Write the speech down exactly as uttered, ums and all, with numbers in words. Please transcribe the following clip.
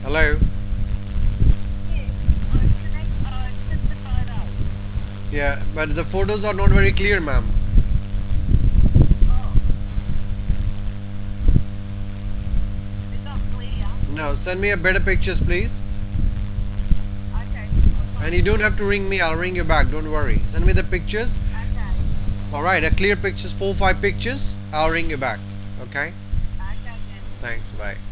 Hello? Yes. Uh, can I uh, send the photo? Yeah, but the photos are not very clear, ma'am. Oh, they're not clear. No, send me a better pictures, please. Okay, I'll And try. you don't have to ring me, I'll ring you back, don't worry. Send me the pictures. Okay, Alright, a clear pictures, four five pictures, I'll ring you back. Okay? okay then. Thanks, bye.